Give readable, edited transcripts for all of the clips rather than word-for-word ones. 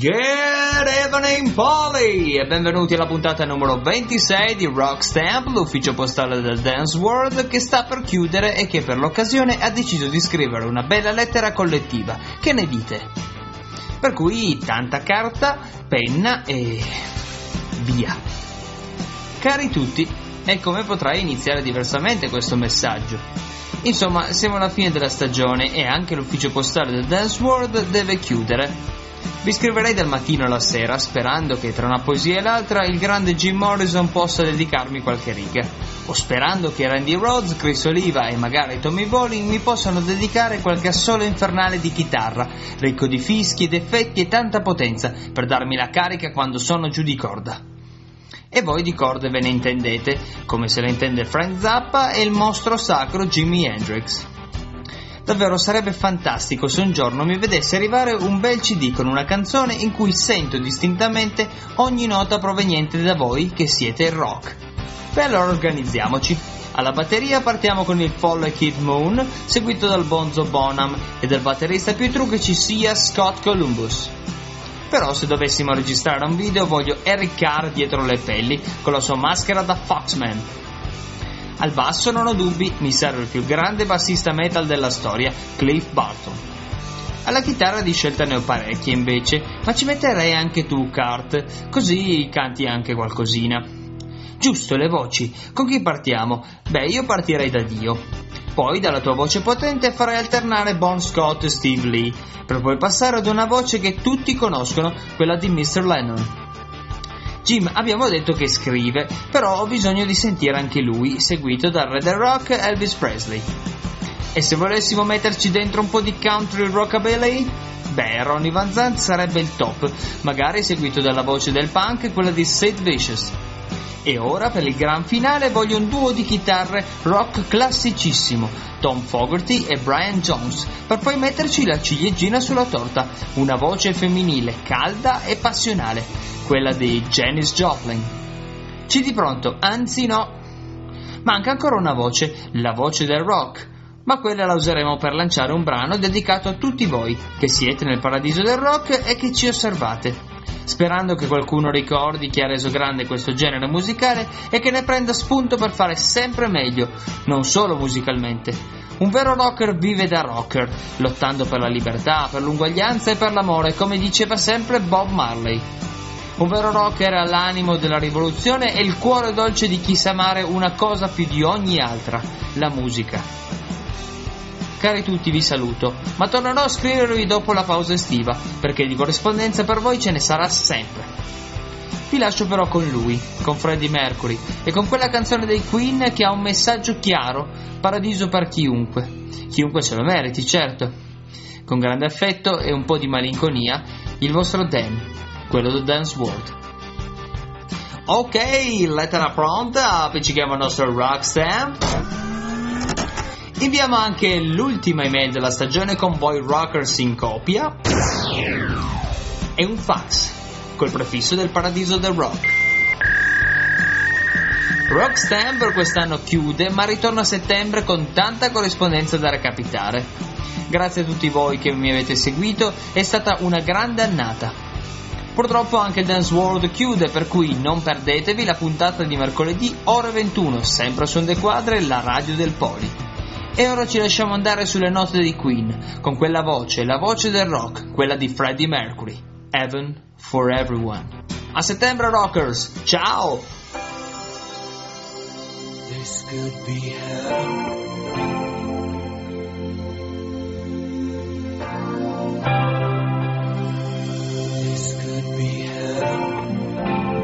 Good evening, Polly! E benvenuti alla puntata numero 26 di Rock Stamp, l'ufficio postale del Dance World, che sta per chiudere e che per l'occasione ha deciso di scrivere una bella lettera collettiva. Che ne dite? Per cui tanta carta, penna e via. Cari tutti, e come potrei iniziare diversamente questo messaggio? Insomma, siamo alla fine della stagione e anche l'ufficio postale del Dance World deve chiudere. Vi scriverei dal mattino alla sera, sperando che tra una poesia e l'altra il grande Jim Morrison possa dedicarmi qualche riga, o sperando che Randy Rhoads, Chris Oliva e magari Tommy Bolin mi possano dedicare qualche assolo infernale di chitarra, ricco di fischi ed effetti e tanta potenza, per darmi la carica quando sono giù di corda. E voi di corde ve ne intendete, come se le intende Frank Zappa e il mostro sacro Jimi Hendrix. Davvero sarebbe fantastico se un giorno mi vedesse arrivare un bel CD con una canzone in cui sento distintamente ogni nota proveniente da voi che siete il rock. Beh, allora organizziamoci. Alla batteria partiamo con il folle Kid Moon, seguito dal Bonzo Bonham e dal batterista più true che ci sia, Scott Columbus. Però se dovessimo registrare un video voglio Eric Carr dietro le pelli con la sua maschera da Foxman. Al basso non ho dubbi, mi serve il più grande bassista metal della storia, Cliff Burton. Alla chitarra di scelta ne ho parecchie invece, ma ci metterei anche tu, Kurt, così canti anche qualcosina. Giusto, le voci, con chi partiamo? Beh, io partirei da Dio. Poi dalla tua voce potente farei alternare Bon Scott e Steve Lee, per poi passare ad una voce che tutti conoscono, quella di Mr. Lennon. Jim abbiamo detto che scrive, però ho bisogno di sentire anche lui, seguito dal re del rock Elvis Presley. E se volessimo metterci dentro un po' di country rockabilly? Beh, Ronnie Van Zant sarebbe il top, magari seguito dalla voce del punk, quella di Sid Vicious. E ora per il gran finale voglio un duo di chitarre rock classicissimo, Tom Fogerty e Brian Jones, per poi metterci la ciliegina sulla torta, una voce femminile calda e passionale, quella di Janis Joplin. CD pronto? Anzi no. Manca ancora una voce, la voce del rock, ma quella la useremo per lanciare un brano dedicato a tutti voi, che siete nel paradiso del rock e che ci osservate. Sperando che qualcuno ricordi chi ha reso grande questo genere musicale e che ne prenda spunto per fare sempre meglio, non solo musicalmente. Un vero rocker vive da rocker, lottando per la libertà, per l'uguaglianza e per l'amore, come diceva sempre Bob Marley. Un vero rocker ha l'animo della rivoluzione e il cuore dolce di chi sa amare una cosa più di ogni altra, la musica. Cari tutti, vi saluto, ma tornerò a scrivervi dopo la pausa estiva, perché di corrispondenza per voi ce ne sarà sempre. Vi lascio però con lui, con Freddie Mercury, e con quella canzone dei Queen che ha un messaggio chiaro, paradiso per chiunque. Chiunque se lo meriti, certo. Con grande affetto e un po' di malinconia, il vostro Dan, quello del Dance World. Ok, lettera pronta, appiccichiamo il nostro Rock Stamp. Inviamo anche l'ultima email della stagione con Boy Rockers in copia e un fax col prefisso del paradiso del rock. Rock Stamp per quest'anno chiude, ma ritorna a settembre con tanta corrispondenza da recapitare. Grazie a tutti voi che mi avete seguito, è stata una grande annata. Purtroppo anche il Dance World chiude, per cui non perdetevi la puntata di mercoledì ore 21, sempre su Onde Quadre, la radio del Poli. E ora ci lasciamo andare sulle note di Queen, con quella voce, la voce del rock, quella di Freddie Mercury. Heaven for Everyone. A settembre, rockers! Ciao! This could be heaven. This could be heaven.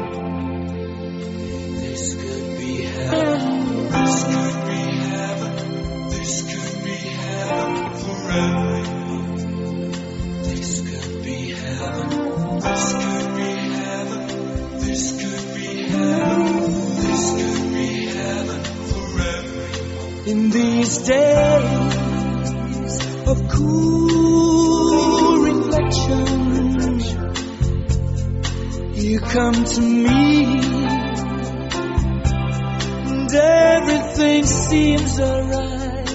This could be heaven. This could be heaven. This could be heaven for everyone. This could be heaven. This could be heaven. This could be heaven. This could be heaven for everyone. In these days of cool reflection, you come to me, and everything seems alright.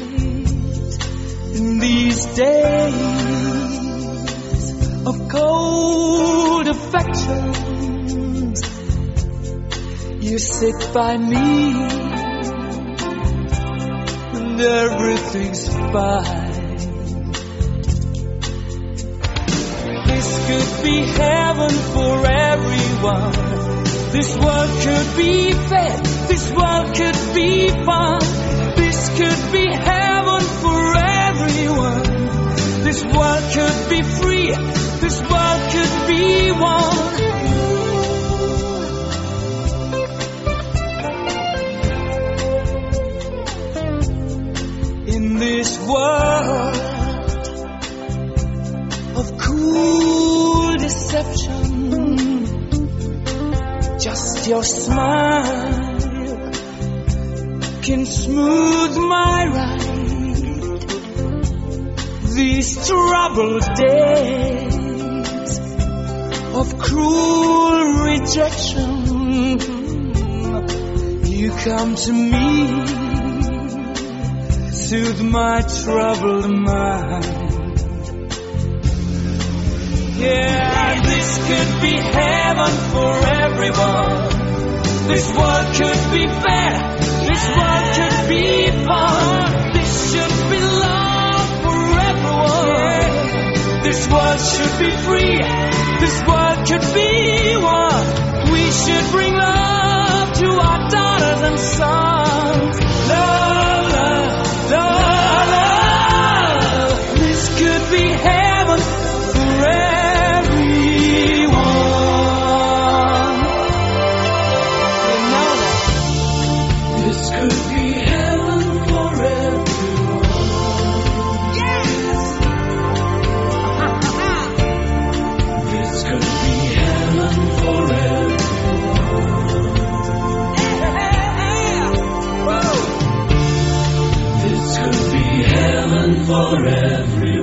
In these days of cold affections. You sit by me, and everything's fine. This could be heaven for everyone. This world could be fair, this world could be fun. This could be heaven for everyone. This world could be free, this world could be one. In this world of cool deception, just your smile can smooth my ride. These troubled days of cruel rejection, you come to me, soothe my troubled mind. Yeah, this could be heaven for everyone. This world could be fair, this world could be fun. This should be love for everyone. This world should be free, this world could be one. We should bring love to our daughters and sons. Love, love, love, love. This could be heaven for everyone. You know that. This could be heaven for everyone. Yes. This could be heaven for everyone. This could be heaven for everyone.